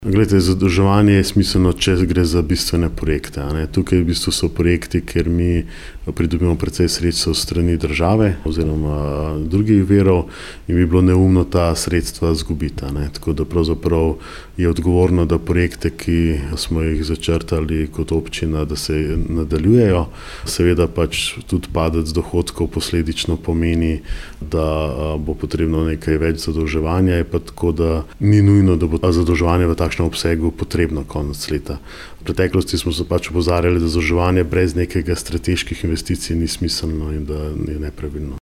Glejte, zadolževanje je smiselno, če gre za bistvene projekte, a ne. Tukaj v bistvu so projekti, kjer mi pridobimo precej sredstev s strani države oziroma drugih virov in bi bilo neumno ta sredstva izgubiti, a ne. Tako da pravzaprav je odgovorno, da projekte, ki smo jih začrtali kot občina, da se nadaljujejo. Seveda pač tudi padec dohodkov posledično pomeni, da bo potrebno nekaj več zadolževanja, je pa tako, da ni nujno, da bo zadolževanje v takšnem obsegu potrebno konec leta. V preteklosti smo se pač opozarjali, da zadolževanje brez nekega strateških investicij ni smiselno in da je nepravilno.